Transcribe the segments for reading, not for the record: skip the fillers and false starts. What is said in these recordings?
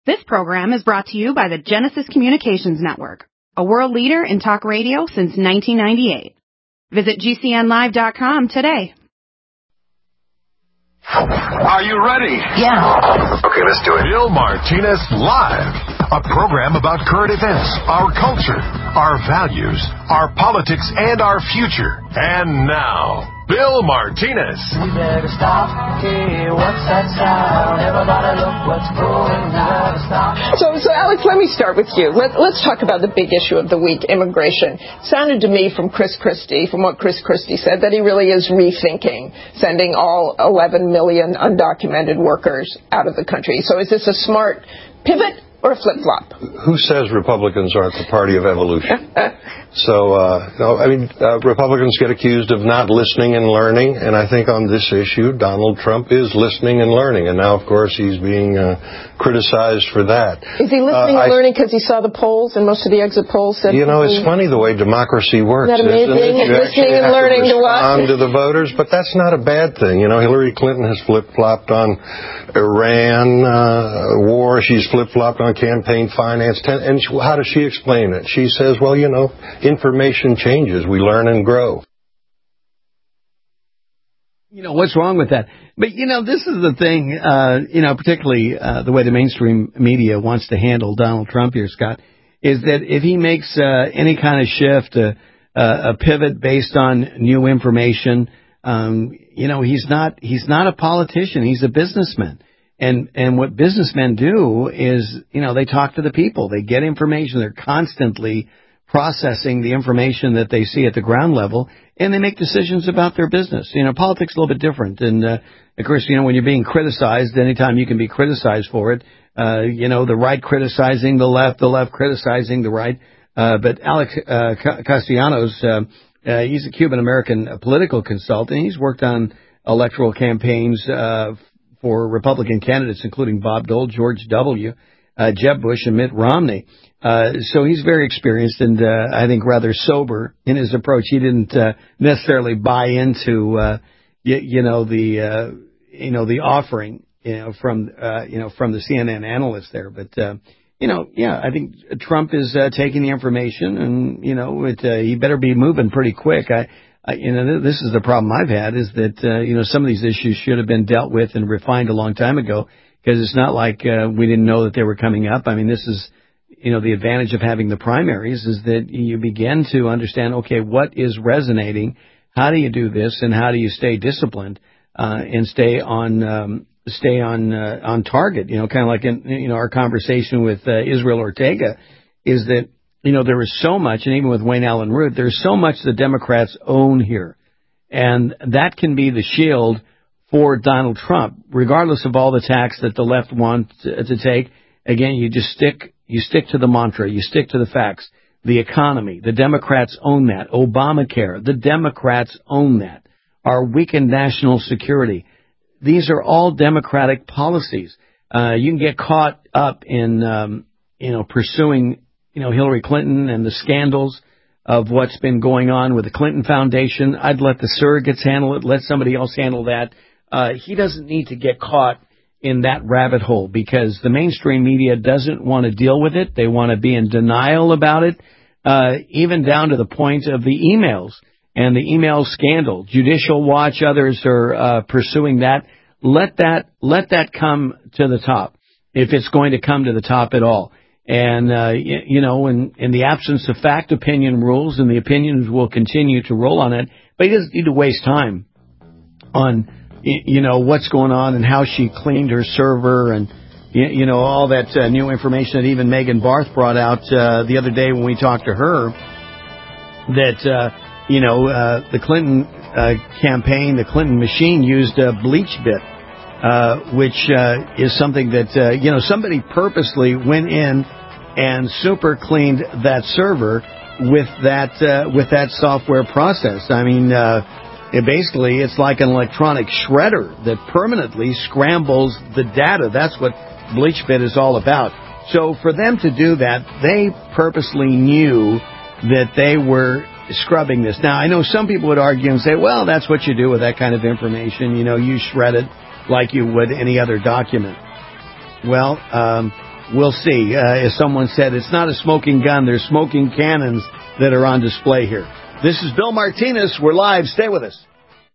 This program is brought to you by the Genesis Communications Network, a world leader in talk radio since 1998. Visit GCNlive.com today. Are you ready? Yeah. Okay, let's do it. Bill Martinez Live, a program about current events, our culture, our values, our politics, and our future. And now, Bill Martinez. We better stop. Hey, what's that sound? Everybody look what's going on. Stop. So Alex, let me start with you. Let's talk about the big issue of the week, immigration. Sounded to me from Chris Christie, from what Chris Christie said, that he really is rethinking sending all 11 million undocumented workers out of the country. So is this a smart pivot or a flip-flop? Who says Republicans aren't the party of evolution? Republicans get accused of not listening and learning, and I think on this issue, Donald Trump is listening and learning, and now, of course, he's being criticized for that. Is he listening and learning because he saw the polls, and most of the exit polls said... it's funny the way democracy works. Isn't that amazing? You listening and learning to what? Respond to the voters, but that's not a bad thing. Hillary Clinton has flip-flopped on Iran war. She's flip-flopped on campaign finance. And how does she explain it? She says, well, information changes. We learn and grow. What's wrong with that? But, this is the thing, particularly the way the mainstream media wants to handle Donald Trump here, Scott, is that if he makes any kind of shift, a pivot based on new information, he's not a politician. He's a businessman. And what businessmen do is, they talk to the people. They get information. They're constantly processing the information that they see at the ground level, and they make decisions about their business. Politics is a little bit different. And, of course, when you're being criticized, anytime you can be criticized for it, the right criticizing the left criticizing the right. But Alex Castellanos, he's a Cuban-American political consultant. He's worked on electoral campaigns for Republican candidates, including Bob Dole, George W., Jeb Bush, and Mitt Romney. So he's very experienced and I think rather sober in his approach. He didn't necessarily buy into the offering from the CNN analyst there. But I think Trump is taking the information, and he better be moving pretty quick. This is the problem I've had, is that some of these issues should have been dealt with and refined a long time ago, because it's not like we didn't know that they were coming up. I mean, this is the advantage of having the primaries, is that you begin to understand, okay, what is resonating, how do you do this, and how do you stay disciplined and stay on target. Kind of like in our conversation with Israel Ortega, is that there is so much, and even with Wayne Allen Root, there's so much the Democrats own here, and that can be the shield for Donald Trump, regardless of all the attacks that the left want to take. Again, you stick to the mantra, you stick to the facts. The economy, the Democrats own that. Obamacare, the Democrats own that. Our weakened national security. These are all Democratic policies. You can get caught up in, pursuing, Hillary Clinton and the scandals of what's been going on with the Clinton Foundation. I'd let the surrogates handle it. Let somebody else handle that. He doesn't need to get caught in that rabbit hole, because the mainstream media doesn't want to deal with it. They want to be in denial about it, even down to the point of the emails and the email scandal. Judicial Watch, others are pursuing that. Let that come to the top, if it's going to come to the top at all. And, in the absence of fact, opinion rules, and the opinions will continue to roll on it. But he doesn't need to waste time on, what's going on and how she cleaned her server and, all that new information that even Megan Barth brought out the other day when we talked to her, that, the Clinton campaign, the Clinton machine used BleachBit, which is something that, somebody purposely went in and super cleaned that server with that software process. I mean, it's like an electronic shredder that permanently scrambles the data. That's what BleachBit is all about. So for them to do that, they purposely knew that they were scrubbing this. Now, I know some people would argue and say, well, that's what you do with that kind of information. You shred it like you would any other document. Well, we'll see. As someone said, it's not a smoking gun. There's smoking cannons that are on display here. This is Bill Martinez. We're live. Stay with us.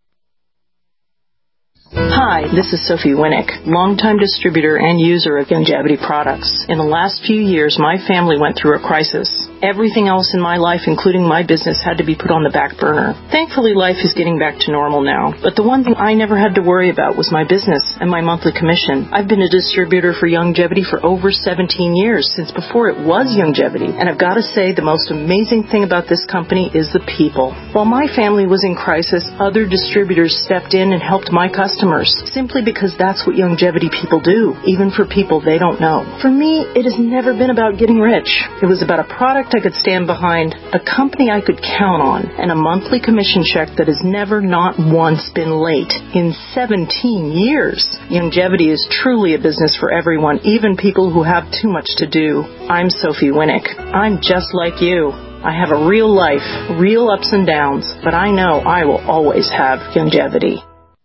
Hi, this is Sophie Winnick, longtime distributor and user of Youngevity products. In the last few years, my family went through a crisis. Everything else in my life, including my business, had to be put on the back burner. Thankfully, life is getting back to normal now. But the one thing I never had to worry about was my business and my monthly commission. I've been a distributor for Youngevity for over 17 years, since before it was Youngevity. And I've got to say, the most amazing thing about this company is the people. While my family was in crisis, other distributors stepped in and helped my customers, simply because that's what Youngevity people do, even for people they don't know. For me, it has never been about getting rich. It was about a product I could stand behind, a company I could count on, and a monthly commission check that has never, not once, been late in 17 years. Youngevity is truly a business for everyone, even people who have too much to do. I'm Sophie Winnick. I'm just like you. I have a real life, real ups and downs, but I know I will always have Youngevity.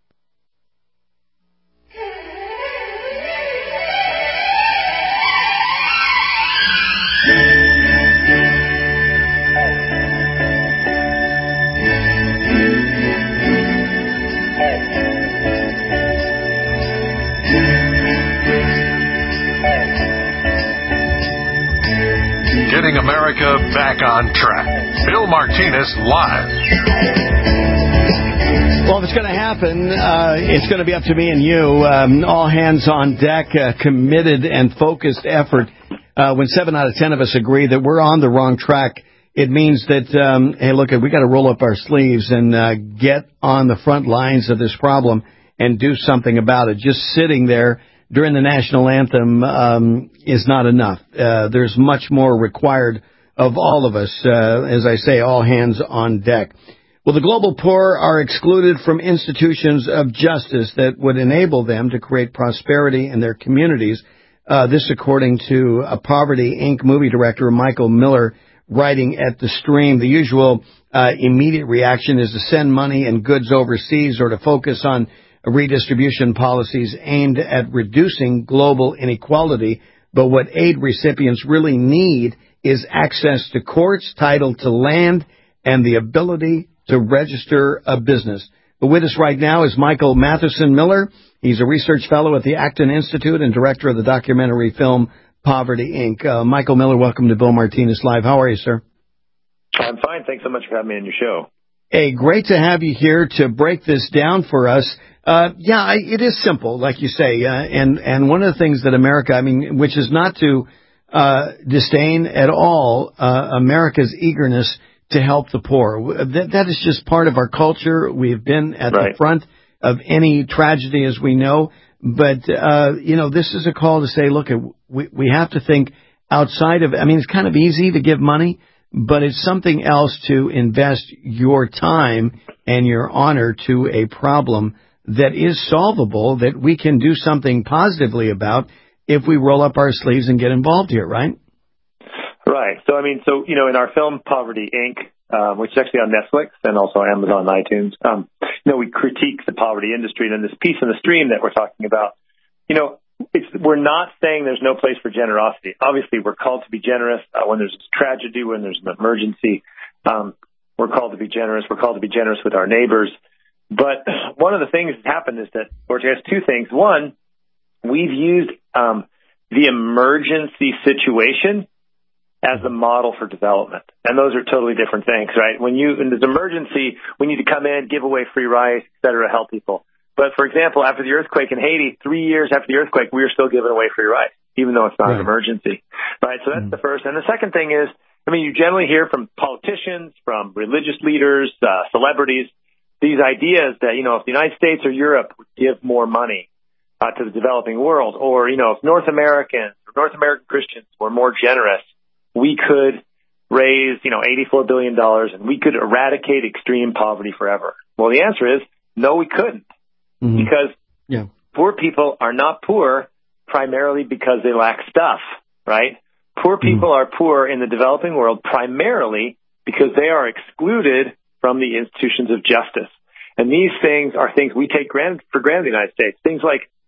Getting America back on track. Bill Martinez live. Well, if it's going to happen, it's going to be up to me and you. All hands on deck, committed and focused effort. When 7 out of 10 of us agree that we're on the wrong track, it means that, hey, look, we got to roll up our sleeves and get on the front lines of this problem and do something about it. Just sitting there during the national anthem is not enough. There's much more required of all of us. As I say, all hands on deck. Well, the global poor are excluded from institutions of justice that would enable them to create prosperity in their communities. This according to a Poverty Inc. movie director, Michael Miller, writing at The Stream. The usual immediate reaction is to send money and goods overseas or to focus on redistribution policies aimed at reducing global inequality. But what aid recipients really need is access to courts, title to land, and the ability to register a business. But with us right now is Michael Matheson Miller. He's a research fellow at the Acton Institute and director of the documentary film Poverty Inc. Michael Miller, welcome to Bill Martinez Live. How are you, sir? I'm fine. Thanks so much for having me on your show. Hey, great to have you here to break this down for us. It is simple, like you say, and one of the things that America, which is not to disdain at all America's eagerness to help the poor. That is just part of our culture. We've been at the front of any tragedy, as we know. But, this is a call to say, look, we have to think outside of, it's kind of easy to give money, but it's something else to invest your time and your honor to a problem that is solvable, that we can do something positively about if we roll up our sleeves and get involved here, right? Right. So, in our film Poverty Inc., which is actually on Netflix and also Amazon and iTunes, we critique the poverty industry. And in this piece in the stream that we're talking about, we're not saying there's no place for generosity. Obviously, we're called to be generous when there's a tragedy, when there's an emergency. We're called to be generous. We're called to be generous with our neighbors. But one of the things that's happened is that, or there's two things. One, we've used the emergency situation as the model for development. And those are totally different things, right? In this emergency, we need to come in, give away free rice, et cetera, help people. But, for example, after the earthquake in Haiti, 3 years after the earthquake, we were still giving away free rice, even though it's not an emergency, right? So that's the first. And the second thing is, you generally hear from politicians, from religious leaders, celebrities, these ideas that, if the United States or Europe would give more money to the developing world, or, if North American Christians were more generous, we could raise, $84 billion and we could eradicate extreme poverty forever. Well, the answer is no, we couldn't. Because poor people are not poor primarily because they lack stuff, right? Poor people are poor in the developing world primarily because they are excluded from the institutions of justice. And these things are things we take for granted in the United States. Things like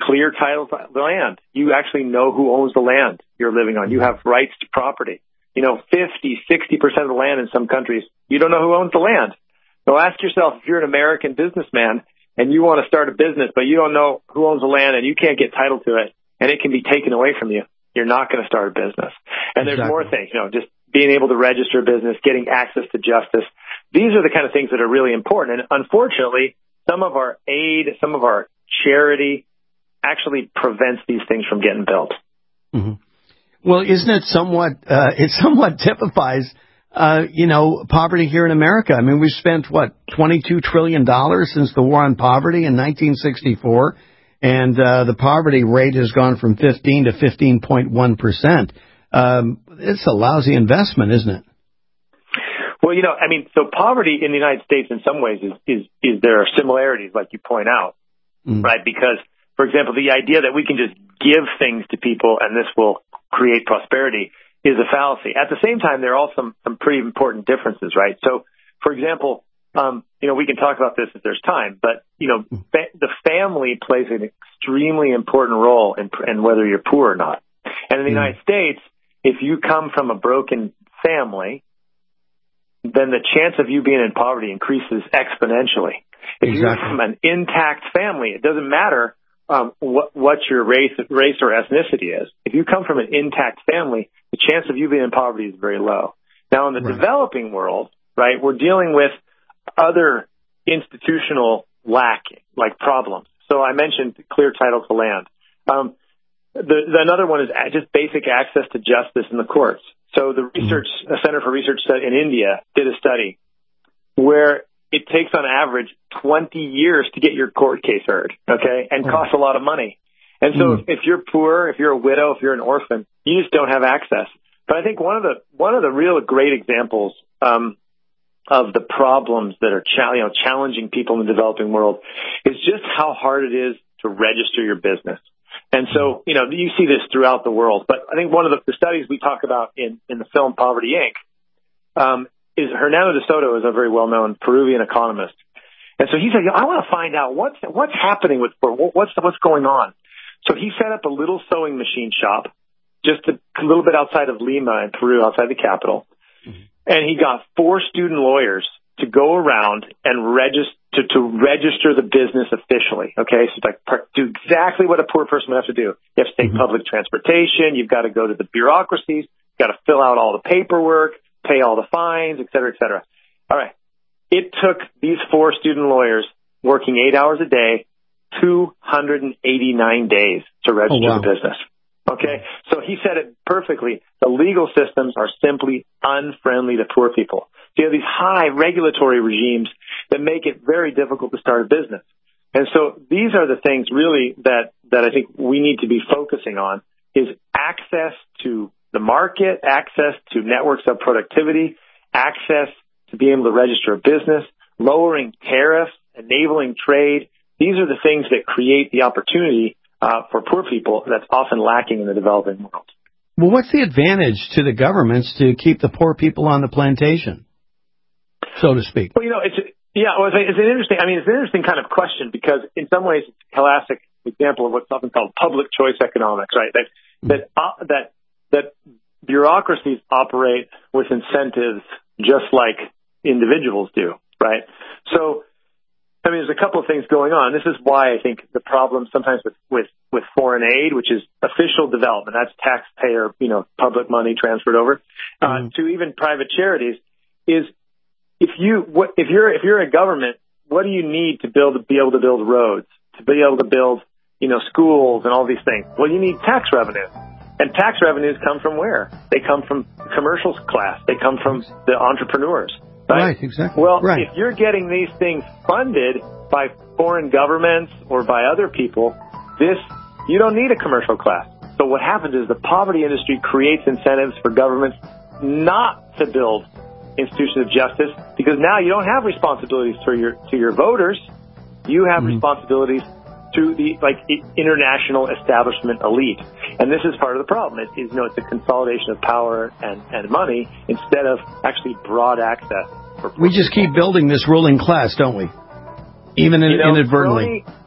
clear title to the land. You actually know who owns the land you're living on. You have rights to property. 50, 60% of the land in some countries, you don't know who owns the land. So ask yourself, if you're an American businessman and you want to start a business, but you don't know who owns the land and you can't get title to it, and it can be taken away from you, you're not going to start a business. And there's more things, just being able to register a business, getting access to justice. These are the kind of things that are really important. And unfortunately, some of our aid, some of our charity actually prevents these things from getting built. Mm-hmm. Well, isn't it it somewhat typifies, poverty here in America? I mean, we've spent, $22 trillion since the war on poverty in 1964, and the poverty rate has gone from 15 to 15.1%. It's a lousy investment, isn't it? Well, so poverty in the United States in some ways is there are similarities, like you point out, right? Because, for example, the idea that we can just give things to people and this will create prosperity is a fallacy. At the same time, there are also some pretty important differences, right? So, for example, we can talk about this if there's time, but, the family plays an extremely important role in whether you're poor or not. And in the United States, if you come from a broken family, then the chance of you being in poverty increases exponentially. If you're from an intact family, it doesn't matter what your race or ethnicity is. If you come from an intact family, the chance of you being in poverty is very low. Now, in the developing world, right, we're dealing with other institutional like problems. So I mentioned clear title to land. Another one is just basic access to justice in the courts. So the Center for Research in India did a study where it takes on average 20 years to get your court case heard, okay, and costs a lot of money. And so if you're poor, if you're a widow, if you're an orphan, you just don't have access. But I think one of the real great examples of the problems that are challenging people in the developing world is just how hard it is to register your business. And so, you see this throughout the world. But I think one of the studies we talk about in the film Poverty, Inc., is Hernando de Soto is a very well-known Peruvian economist. And so he said, I want to find out what's happening with poor, what's going on. So he set up a little sewing machine shop just a little bit outside of Lima in Peru, outside the capital. And he got 4 student lawyers to go around and register the business officially. Okay, so do exactly what a poor person would have to do. You have to take public transportation. You've got to go to the bureaucracies. You've got to fill out all the paperwork, pay all the fines, et cetera, et cetera. All right. It took these 4 student lawyers working 8 hours a day, 289 days to register the business. Okay, so he said it perfectly. The legal systems are simply unfriendly to poor people. So you have these high regulatory regimes that make it very difficult to start a business. And so these are the things really that I think we need to be focusing on is access to the market, access to networks of productivity, access to being able to register a business, lowering tariffs, enabling trade. These are the things that create the opportunity for poor people that's often lacking in the developing world. Well, what's the advantage to the governments to keep the poor people on the plantation, so to speak? Well, it's an interesting kind of question because in some ways it's a classic example of what's often called public choice economics, right? That bureaucracies operate with incentives just like individuals do, right? So, there's a couple of things going on. This is why I think the problem sometimes with foreign aid, which is official development, that's taxpayer, public money transferred over, to even private charities, is if you're a government, what do you need to be able to build roads, to be able to build, schools and all these things? Well, you need tax revenue. And tax revenues come from where? They come from the commercial class. They come from the entrepreneurs. Right, exactly. Well, if you're getting these things funded by foreign governments or by other people, you don't need a commercial class. So what happens is the poverty industry creates incentives for governments not to build institutions of justice because now you don't have responsibilities to your voters. You have responsibilities to the international establishment elite. And this is part of the problem. It's a consolidation of power and money instead of actually broad access. We just keep building this ruling class, don't we? Even inadvertently.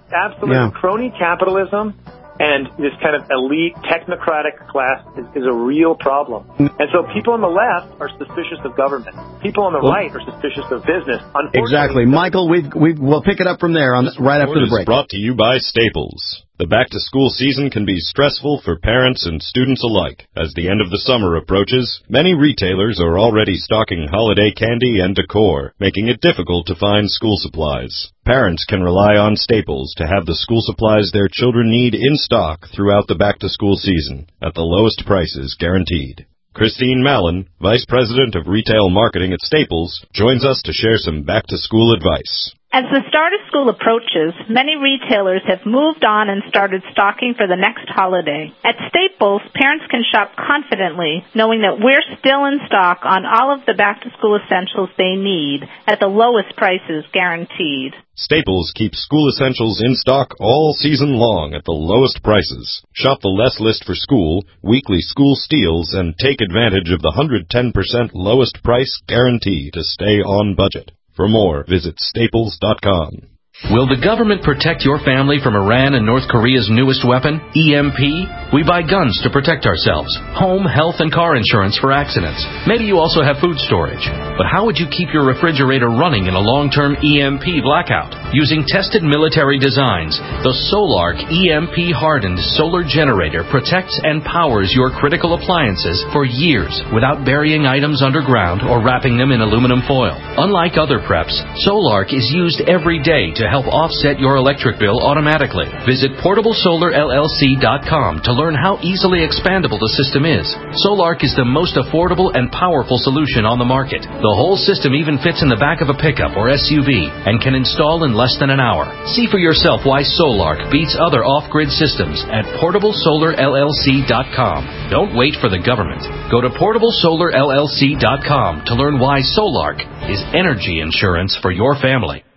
absolute crony capitalism and this kind of elite technocratic class is a real problem. And so people on the left are suspicious of government. People on the right are suspicious of business. Exactly. Michael, we'll pick it up from there right after the break. Brought to you by Staples. The back-to-school season can be stressful for parents and students alike. As the end of the summer approaches, many retailers are already stocking holiday candy and decor, making it difficult to find school supplies. Parents can rely on Staples to have the school supplies their children need in stock throughout the back-to-school season, at the lowest prices guaranteed. Christine Mallon, Vice President of Retail Marketing at Staples, joins us to share some back-to-school advice. As the start of school approaches, many retailers have moved on and started stocking for the next holiday. At Staples, parents can shop confidently, knowing that we're still in stock on all of the back-to-school essentials they need at the lowest prices guaranteed. Staples keeps school essentials in stock all season long at the lowest prices. Shop the Less List for School, weekly school steals, and take advantage of the 110% lowest price guarantee to stay on budget. For more, visit Staples.com. Will the government protect your family from Iran and North Korea's newest weapon, EMP? We buy guns to protect ourselves, home, health, and car insurance for accidents. Maybe you also have food storage. But how would you keep your refrigerator running in a long-term EMP blackout? Using tested military designs, the Solark EMP-hardened solar generator protects and powers your critical appliances for years without burying items underground or wrapping them in aluminum foil. Unlike other preps, Solark is used every day to help offset your electric bill automatically. Visit PortableSolarLLC.com to learn how easily expandable the system is. Solark is the most affordable and powerful solution on the market. The whole system even fits in the back of a pickup or SUV and can install in less than an hour. See for yourself why Solark beats other off-grid systems at PortableSolarLLC.com. Don't wait for the government. Go to PortableSolarLLC.com to learn why Solark is energy insurance for your family.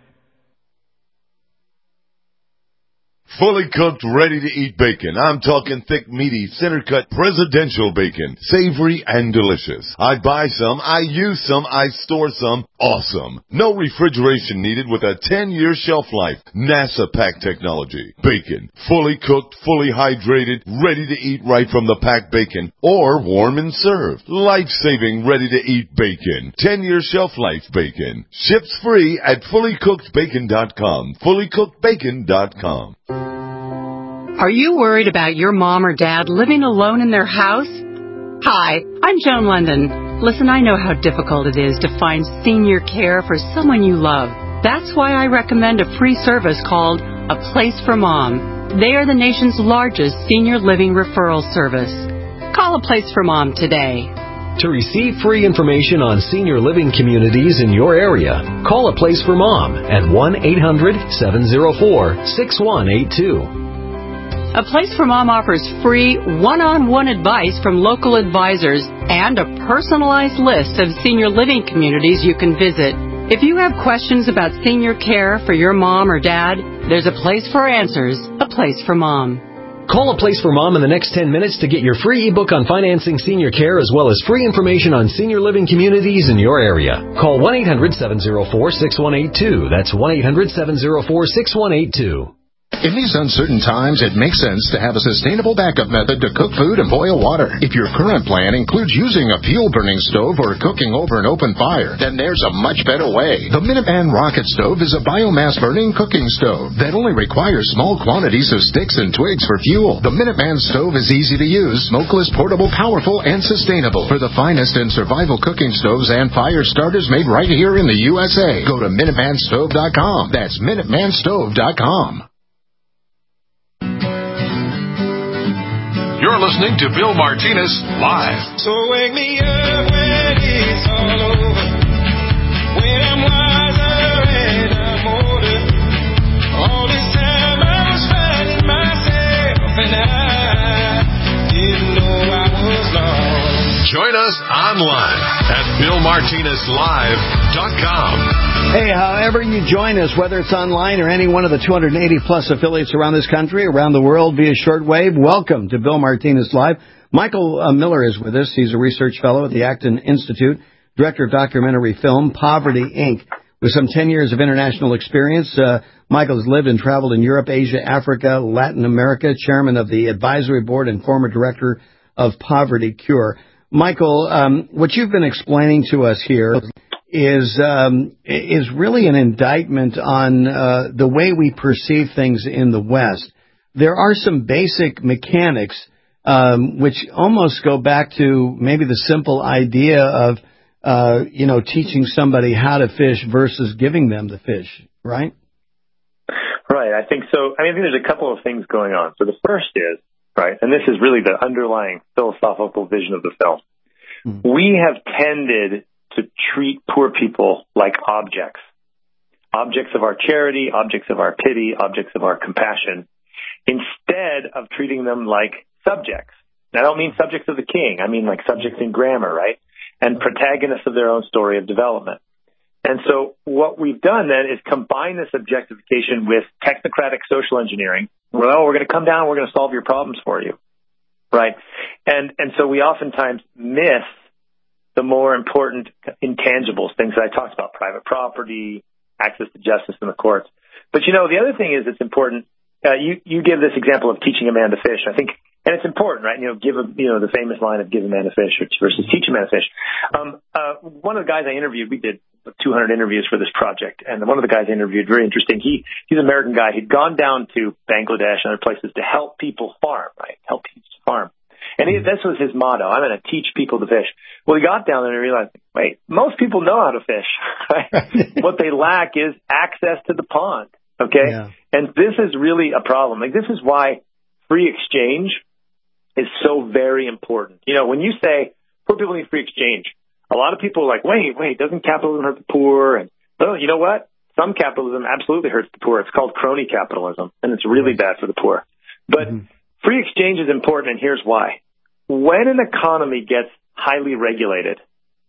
Fully cooked, ready-to-eat bacon. I'm talking thick, meaty, center-cut presidential bacon. Savory and delicious. I buy some, I use some, I store some. Awesome. No refrigeration needed with a 10-year shelf life. NASA pack technology. Bacon. Fully cooked, fully hydrated, ready to eat right from the packed bacon. Or warm and served. Life-saving, ready-to-eat bacon. 10-year shelf life bacon. Ships free at fullycookedbacon.com. Fullycookedbacon.com. Are you worried about your mom or dad living alone in their house? Hi, I'm Joan London. Listen, I know how difficult it is to find senior care for someone you love. That's why I recommend a free service called A Place for Mom. They are the nation's largest senior living referral service. Call A Place for Mom today. To receive free information on senior living communities in your area, call A Place for Mom at 1-800-704-6182. A Place for Mom offers free one-on-one advice from local advisors and a personalized list of senior living communities you can visit. If you have questions about senior care for your mom or dad, there's a place for answers, A Place for Mom. Call A Place for Mom in the next 10 minutes to get your free ebook on financing senior care as well as free information on senior living communities in your area. Call 1-800-704-6182. That's 1-800-704-6182. In these uncertain times, it makes sense to have a sustainable backup method to cook food and boil water. If your current plan includes using a fuel-burning stove or cooking over an open fire, then there's a much better way. The Minuteman Rocket Stove is a biomass-burning cooking stove that only requires small quantities of sticks and twigs for fuel. The Minuteman Stove is easy to use, smokeless, portable, powerful, and sustainable. For the finest in survival cooking stoves and fire starters made right here in the USA, go to MinutemanStove.com. That's MinutemanStove.com. You're listening to Bill Martinez Live. So wake me up when it's all over, when I'm wiser and I'm older. All this time I was finding myself and I didn't know I was lost. Join us online at BillMartinezLive.com. Hey, however you join us, whether it's online or any one of the 280-plus affiliates around this country, around the world via shortwave, welcome to Bill Martinez Live. Michael Miller is with us. He's a research fellow at the Acton Institute, director of documentary film, Poverty, Inc. With some 10 years of international experience, Michael has lived and traveled in Europe, Asia, Africa, Latin America, chairman of the advisory board and former director of Poverty Cure. Michael, what you've been explaining to us here is really an indictment on the way we perceive things in the West. There are some basic mechanics which almost go back to maybe the simple idea of teaching somebody how to fish versus giving them the fish, right? Right, I think so. I think there's a couple of things going on. So the first is, right, and this is really the underlying philosophical vision of the film. Mm-hmm. We have tended to treat poor people like objects of our charity, objects of our pity, objects of our compassion, instead of treating them like subjects. And I don't mean subjects of the king. I mean like subjects in grammar, right? And protagonists of their own story of development. And so what we've done then is combine this objectification with technocratic social engineering. Well, we're going to come down, we're going to solve your problems for you, right? And so we oftentimes miss the more important intangibles, things that I talked about, private property, access to justice in the courts. But, the other thing is it's important. You give this example of teaching a man to fish, I think, and it's important, right? The famous line of give a man a fish versus teach a man to fish. One of the guys I interviewed, we did 200 interviews for this project, and one of the guys I interviewed, very interesting. He's an American guy. He'd gone down to Bangladesh and other places to help people farm, right? Help people farm. And this was his motto. I'm going to teach people to fish. Well, he got down there and he realized, wait, most people know how to fish. Right? What they lack is access to the pond. Okay. Yeah. And this is really a problem. Like, this is why free exchange is so very important. When you say poor people need free exchange, a lot of people are like, wait, doesn't capitalism hurt the poor? And you know what? Some capitalism absolutely hurts the poor. It's called crony capitalism, and it's really bad for the poor. But free exchange is important, and here's why. When an economy gets highly regulated,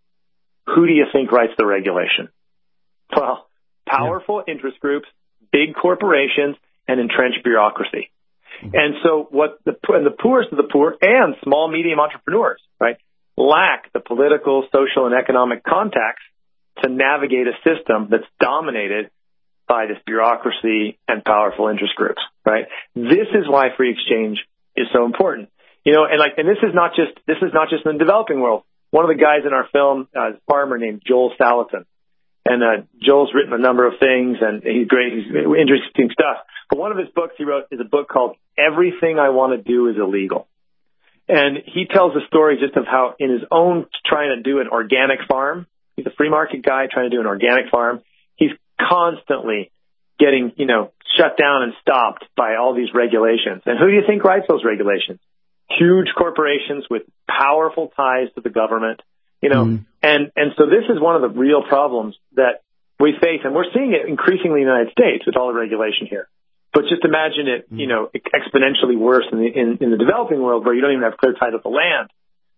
who do you think writes the regulation? Well, powerful interest groups, big corporations, and entrenched bureaucracy. And so the poorest of the poor and small, medium entrepreneurs, right, lack the political, social, and economic contacts to navigate a system that's dominated by this bureaucracy and powerful interest groups, right? This is why free exchange is so important. And this is not just in the developing world. One of the guys in our film is a farmer named Joel Salatin. And Joel's written a number of things, and he's great. He's interesting stuff. But one of his books he wrote is a book called Everything I Want to Do is Illegal. And he tells a story just of how in his own trying to do an organic farm, he's a free market guy trying to do an organic farm, he's constantly getting, shut down and stopped by all these regulations. And who do you think writes those regulations? Huge corporations with powerful ties to the government. And so this is one of the real problems that we face, and we're seeing it increasingly in the United States with all the regulation here. But just imagine it, exponentially worse in the developing world where you don't even have clear title to land.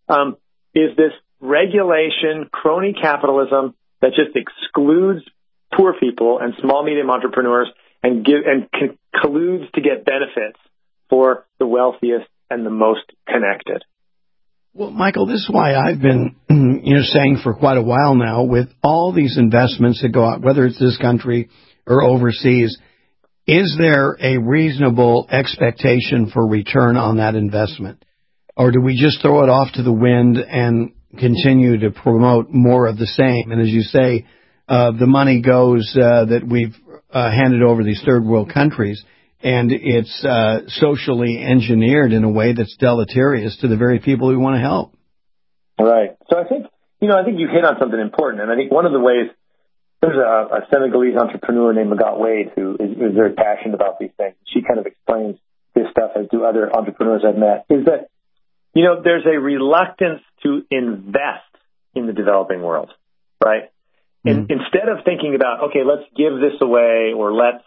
Is this regulation, crony capitalism that just excludes poor people and small, medium entrepreneurs and colludes to get benefits for the wealthiest and the most connected. Well, Michael, this is why I've been, saying for quite a while now, with all these investments that go out, whether it's this country or overseas, is there a reasonable expectation for return on that investment? Or do we just throw it off to the wind and continue to promote more of the same? And as you say, the money goes that we've handed over these third world countries, and it's socially engineered in a way that's deleterious to the very people we want to help. Right. So I think you hit on something important. And I think one of the ways, there's a Senegalese entrepreneur named Magat Wade who is very passionate about these things. She kind of explains this stuff, as do other entrepreneurs I've met, is that, there's a reluctance to invest in the developing world, right? And instead of thinking about, okay, let's give this away, or let's,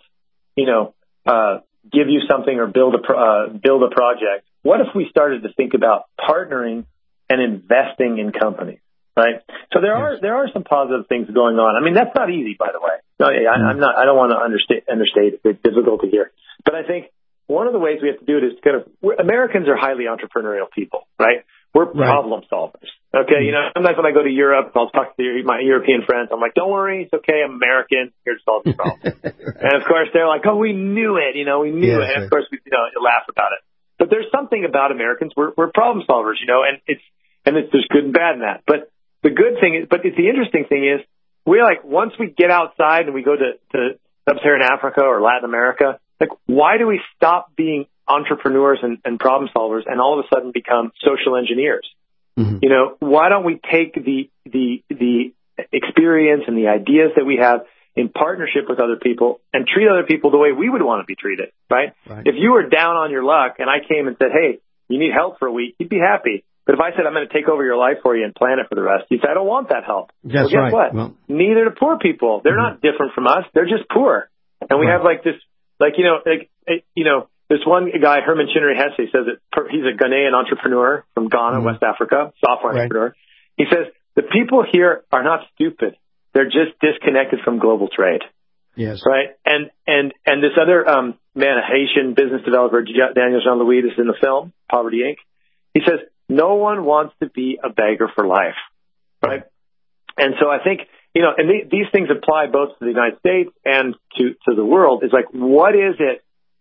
give you something or build a project. What if we started to think about partnering and investing in companies, right? So there are some positive things going on. I mean, that's not easy, by the way. No, I don't want to understate the difficulty here. But I think one of the ways we have to do it is Americans are highly entrepreneurial people, right? We're problem solvers. Okay, sometimes when I go to Europe, I'll talk to my European friends. I'm like, don't worry, it's okay. I'm American. Here to solve your problem. And of course, they're like, oh, we knew it. We knew it. And of course, we laugh about it. But there's something about Americans. We're problem solvers, and there's good and bad in that. But the good thing is, the interesting thing is, we're like, once we get outside and we go to Sub-Saharan Africa or Latin America, like, why do we stop being entrepreneurs and problem solvers and all of a sudden become social engineers? Mm-hmm. Why don't we take the experience and the ideas that we have in partnership with other people and treat other people the way we would want to be treated, right? If you were down on your luck and I came and said, hey, you need help for a week, you'd be happy. But if I said, I'm going to take over your life for you and plan it for the rest, you'd say, I don't want that help. That's well, guess what? Well, neither do poor people. They're not different from us. They're just poor. And we have this one guy, Herman Chinnery Hesse, says that he's a Ghanaian entrepreneur from Ghana, West Africa, software entrepreneur. He says, the people here are not stupid. They're just disconnected from global trade. Yes. Right? And this other man, a Haitian business developer, Daniel Jean-Louis, is in the film, Poverty Inc. He says, no one wants to be a beggar for life. Right? And so I think, and these things apply both to the United States and to the world. It's like, what is it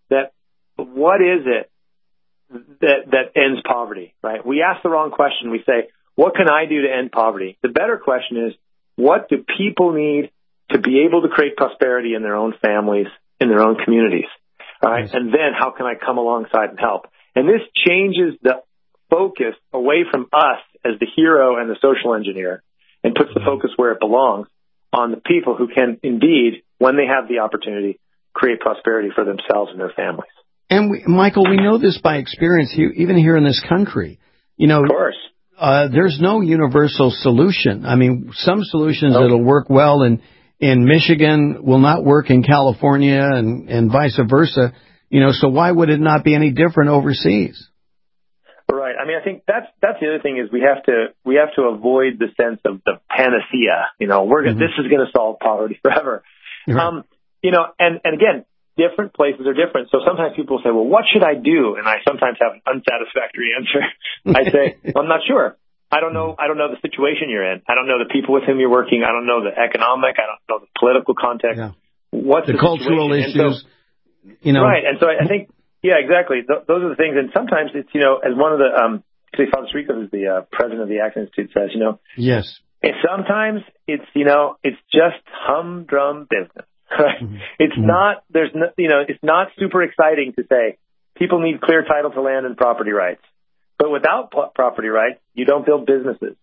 that ends poverty, right? We ask the wrong question. We say, what can I do to end poverty? The better question is, what do people need to be able to create prosperity in their own families, in their own communities? All right. And then how can I come alongside and help? And this changes the focus away from us as the hero and the social engineer and puts the focus where it belongs on the people who can indeed, when they have the opportunity, create prosperity for themselves and their families. And Michael, we know this by experience, even here in this country. Of course. There's no universal solution. I mean, some solutions that'll work well in Michigan will not work in California and vice versa. So why would it not be any different overseas? Right. I mean, I think that's the other thing is we have to avoid the sense of the panacea. This is going to solve poverty forever. Right. And again, different places are different. So sometimes people say, well, what should I do? And I sometimes have an unsatisfactory answer. I say, well, I'm not sure. I don't know the situation you're in. I don't know the people with whom you're working. I don't know the economic. I don't know the political context. Yeah. What's the cultural issues? Right. And so I think, yeah, exactly. Those are the things. And sometimes it's, as one of the, Father Srikov is the president of the Action Institute says, yes. And sometimes it's, it's just humdrum business. Right? It's not, it's not super exciting to say people need clear title to land and property rights. But without property rights, you don't build businesses.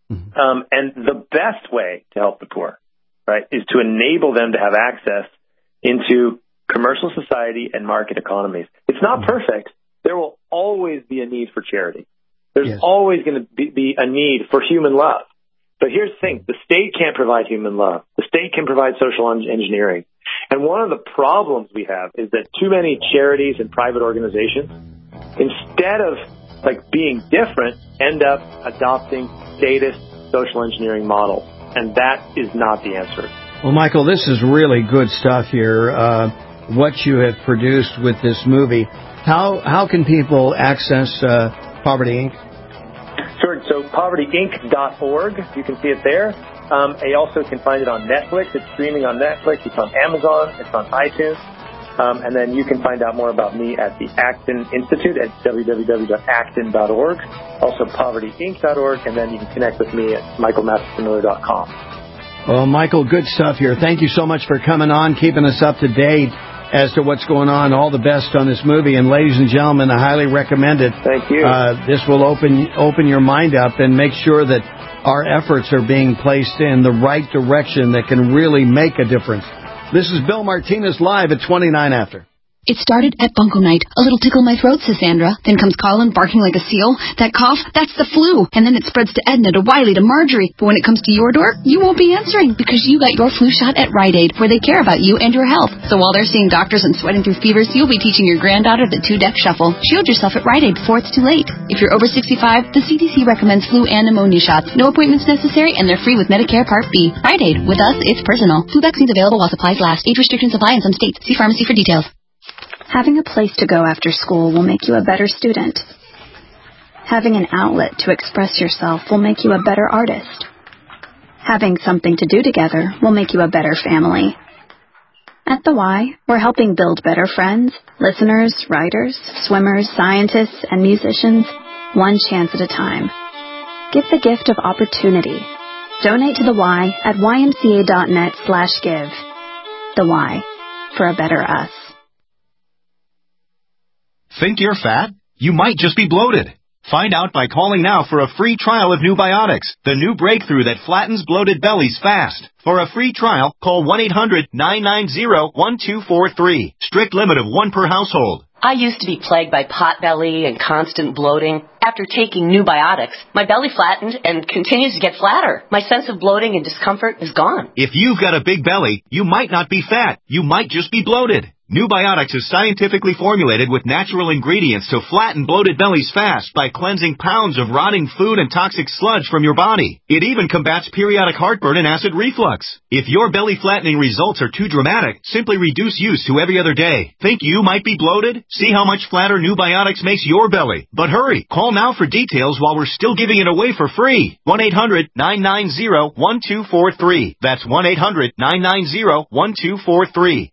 And the best way to help the poor, right, is to enable them to have access into commercial society and market economies. It's not perfect. There will always be a need for charity. There's always going to be a need for human love. But here's the thing. The state can't provide human love. The state can provide social engineering. And one of the problems we have is that too many charities and private organizations, instead of being different, end up adopting statist social engineering models. And that is not the answer. Well, Michael, this is really good stuff here, what you have produced with this movie. How can people access Poverty Inc.? Sure. So povertyinc.org, you can see it there. You also can find it on Netflix. It's streaming on Netflix. It's on Amazon. It's on iTunes. And then you can find out more about me at the Acton Institute at www.acton.org. Also povertyinc.org. And then you can connect with me at michaelmastersonmiller.com. Well, Michael, good stuff here. Thank you so much for coming on, keeping us up to date as to what's going on. All the best on this movie. And ladies and gentlemen, I highly recommend it. Thank you. This will open your mind up and make sure that our efforts are being placed in the right direction that can really make a difference. This is Bill Martinez live at 29 after. It started at Bunko Night. A little tickle in my throat, says Sandra. Then comes Colin barking like a seal. That cough, that's the flu. And then it spreads to Edna, to Wiley, to Marjorie. But when it comes to your door, you won't be answering because you got your flu shot at Rite Aid, where they care about you and your health. So while they're seeing doctors and sweating through fevers, you'll be teaching your granddaughter the 2-deck shuffle. Shield yourself at Rite Aid before it's too late. If you're over 65, the CDC recommends flu and pneumonia shots. No appointments necessary, and they're free with Medicare Part B. Rite Aid. With us, it's personal. Flu vaccines available while supplies last. Age restrictions apply in some states. See pharmacy for details. Having a place to go after school will make you a better student. Having an outlet to express yourself will make you a better artist. Having something to do together will make you a better family. At The Y, we're helping build better friends, listeners, writers, swimmers, scientists, and musicians, one chance at a time. Give the gift of opportunity. Donate to The Y at ymca.net/give. The Y, for a better us. Think you're fat? You might just be bloated. Find out by calling now for a free trial of New Biotics, the new breakthrough that flattens bloated bellies fast. For a free trial, call 1-800-990-1243. Strict limit of 1 per household. I used to be plagued by potbelly and constant bloating. After taking New Biotics, my belly flattened and continues to get flatter. My sense of bloating and discomfort is gone. If you've got a big belly, you might not be fat. You might just be bloated. New Biotics is scientifically formulated with natural ingredients to flatten bloated bellies fast by cleansing pounds of rotting food and toxic sludge from your body. It even combats periodic heartburn and acid reflux. If your belly flattening results are too dramatic, simply reduce use to every other day. Think you might be bloated? See how much flatter New Biotics makes your belly. But hurry, call now for details while we're still giving it away for free. 1-800-990-1243. That's 1-800-990-1243.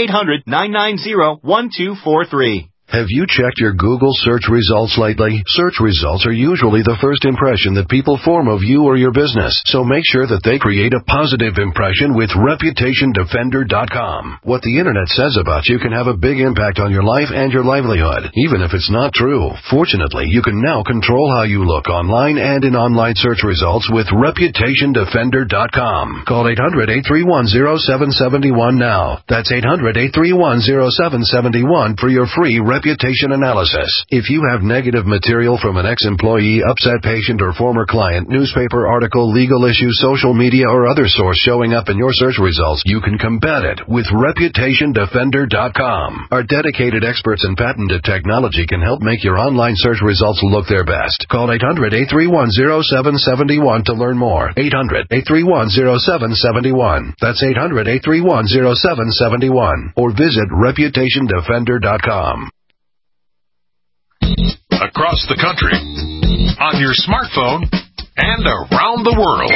1-800-990-1243. Have you checked your Google search results lately? Search results are usually the first impression that people form of you or your business, so make sure that they create a positive impression with ReputationDefender.com. What the Internet says about you can have a big impact on your life and your livelihood, even if it's not true. Fortunately, you can now control how you look online and in online search results with ReputationDefender.com. Call 800-831-0771 now. That's 800-831-0771 for your free reputation analysis. If you have negative material from an ex-employee, upset patient, or former client, newspaper article, legal issue, social media, or other source showing up in your search results, you can combat it with ReputationDefender.com. Our dedicated experts in patented technology can help make your online search results look their best. Call 800-831-0771 to learn more. 800-831-0771. That's 800-831-0771. Or visit ReputationDefender.com. Across the country, on your smartphone, and around the world.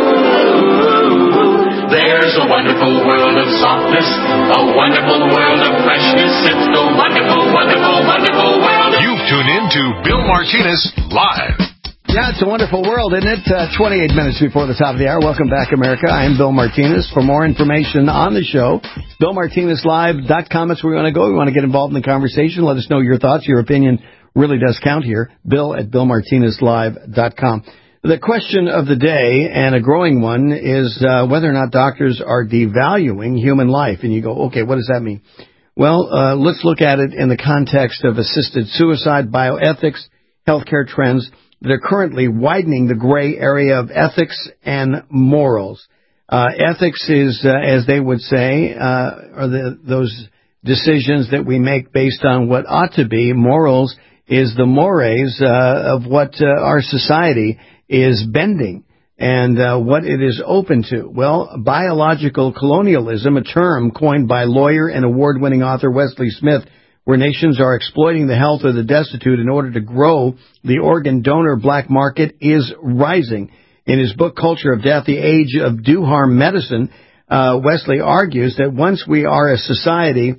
There's a wonderful world of softness, a wonderful world of freshness. It's the wonderful, wonderful, wonderful world. You've tuned in to Bill Martinez Live. Yeah, it's a wonderful world, isn't it? 28 minutes before the top of the hour. Welcome back, America. I'm Bill Martinez. For more information on the show, BillMartinezLive.com. That's where we want to go. We want to get involved in the conversation. Let us know your thoughts. Your opinion really does count here. Bill at BillMartinezLive.com. The question of the day, and a growing one, is whether or not doctors are devaluing human life. And you go, okay, what does that mean? Well, let's look at it in the context of assisted suicide, bioethics, healthcare trends that are currently widening the gray area of ethics and morals. Ethics is, as they would say, are those decisions that we make based on what ought to be. Morals is the mores of what our society is bending and what it is open to. Well, biological colonialism, a term coined by lawyer and award-winning author Wesley Smith, where nations are exploiting the health of the destitute in order to grow the organ donor black market, is rising. In his book, Culture of Death, The Age of Do-Harm Medicine, Wesley argues that once we are as a society,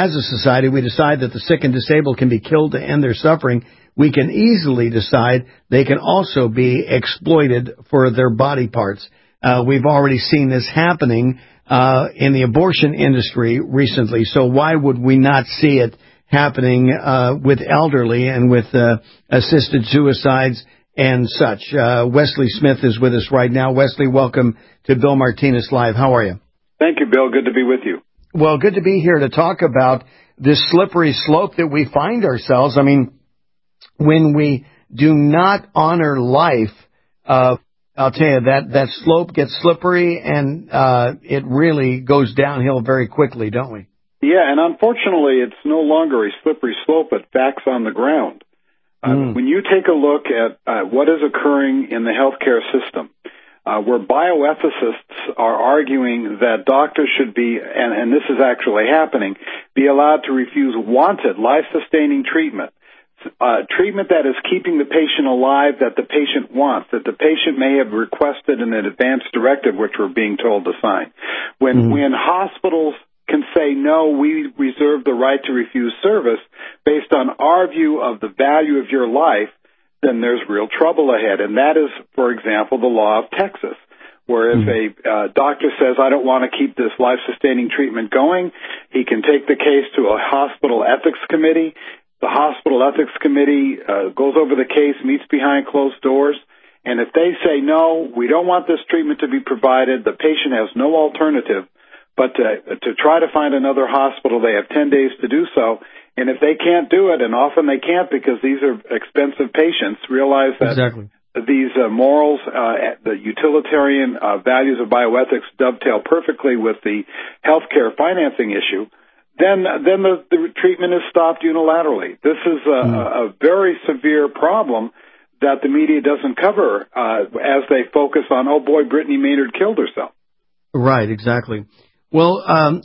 we decide that the sick and disabled can be killed to end their suffering, we can easily decide they can also be exploited for their body parts. We've already seen this happening in the abortion industry recently, so why would we not see it happening with elderly and with assisted suicides and such? Wesley Smith is with us right now. Wesley, welcome to Bill Martinez Live. How are you? Thank you, Bill. Good to be with you. Well, good to be here to talk about this slippery slope that we find ourselves. I mean, when we do not honor life, I'll tell you, that slope gets slippery and it really goes downhill very quickly, don't we? Yeah, and unfortunately, it's no longer a slippery slope, but facts on the ground. When you take a look at what is occurring in the healthcare system, where bioethicists are arguing that doctors should be, and this is actually happening, be allowed to refuse wanted life-sustaining treatment, treatment that is keeping the patient alive that the patient wants, that the patient may have requested in an advance directive, which we're being told to sign. When hospitals can say, no, we reserve the right to refuse service based on our view of the value of your life, then there's real trouble ahead. And that is, for example, the law of Texas, where if a doctor says, I don't want to keep this life-sustaining treatment going, he can take the case to a hospital ethics committee. The hospital ethics committee goes over the case, meets behind closed doors, and if they say, no, we don't want this treatment to be provided, the patient has no alternative but to try to find another hospital. They have 10 days to do so, and if they can't do it, and often they can't because these are expensive patients, realize that these morals, the utilitarian values of bioethics dovetail perfectly with the healthcare financing issue, then the treatment is stopped unilaterally. This is a very severe problem that the media doesn't cover as they focus on, oh boy, Brittany Maynard killed herself. Right, exactly. Well,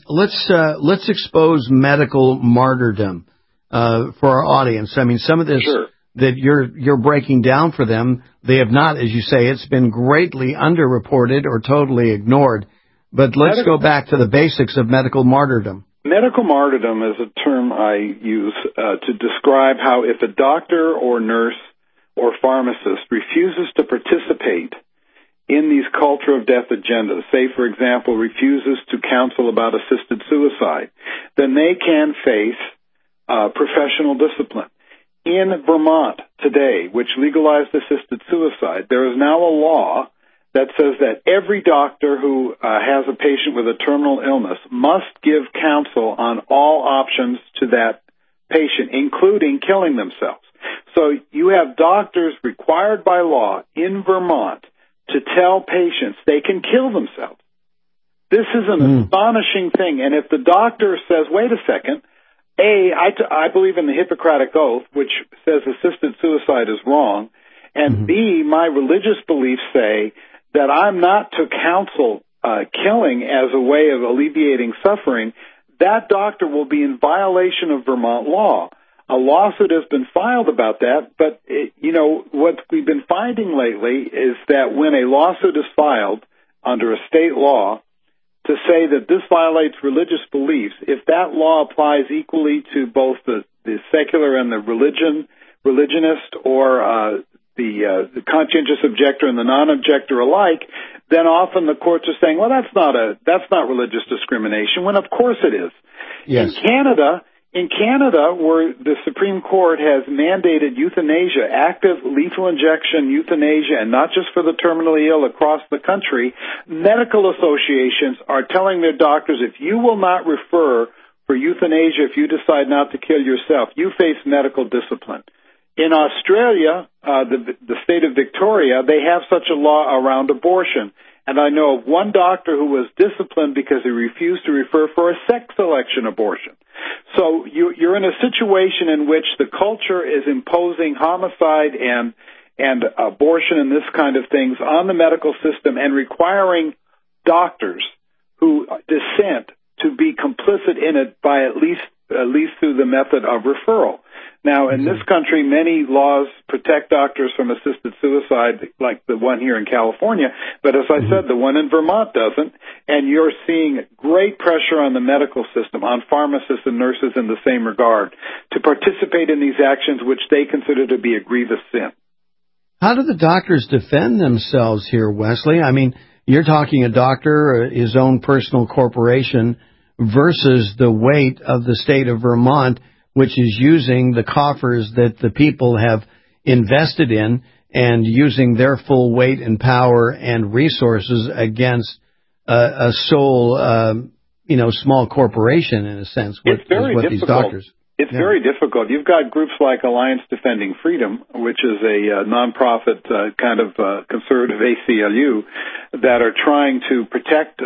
let's expose medical martyrdom for our audience. I mean, some of this that you're breaking down for them, they have not, as you say, it's been greatly underreported or totally ignored. But let's go back to the basics of medical martyrdom. Medical martyrdom is a term I use to describe how if a doctor or nurse or pharmacist refuses to participate in these culture of death agendas, say, for example, refuses to counsel about assisted suicide, then they can face professional discipline. In Vermont today, which legalized assisted suicide, there is now a law that says that every doctor who has a patient with a terminal illness must give counsel on all options to that patient, including killing themselves. So you have doctors required by law in Vermont to tell patients they can kill themselves. This is an astonishing thing. And if the doctor says, wait a second, I believe in the Hippocratic Oath, which says assisted suicide is wrong, and B, my religious beliefs say that I'm not to counsel killing as a way of alleviating suffering, that doctor will be in violation of Vermont law. A lawsuit has been filed about that, but, what we've been finding lately is that when a lawsuit is filed under a state law to say that this violates religious beliefs, if that law applies equally to both the secular and the religionist or the conscientious objector and the non-objector alike, then often the courts are saying, well, that's not religious discrimination, when of course it is. Yes. In Canada, where the Supreme Court has mandated euthanasia, active lethal injection euthanasia, and not just for the terminally ill across the country, medical associations are telling their doctors, if you will not refer for euthanasia, if you decide not to kill yourself, you face medical discipline. In Australia, the state of Victoria, they have such a law around abortion. And I know of one doctor who was disciplined because he refused to refer for a sex selection abortion. So you're in a situation in which the culture is imposing homicide and abortion and this kind of things on the medical system and requiring doctors who dissent to be complicit in it by at least through the method of referral. Now, in this country, many laws protect doctors from assisted suicide, like the one here in California, but as I said, the one in Vermont doesn't, and you're seeing great pressure on the medical system, on pharmacists and nurses in the same regard, to participate in these actions which they consider to be a grievous sin. How do the doctors defend themselves here, Wesley? I mean, you're talking a doctor, his own personal corporation, versus the weight of the state of Vermont, which is using the coffers that the people have invested in and using their full weight and power and resources against a sole, small corporation, in a sense. It's very difficult. These doctors. It's very difficult. You've got groups like Alliance Defending Freedom, which is a nonprofit kind of conservative ACLU, that are trying to protect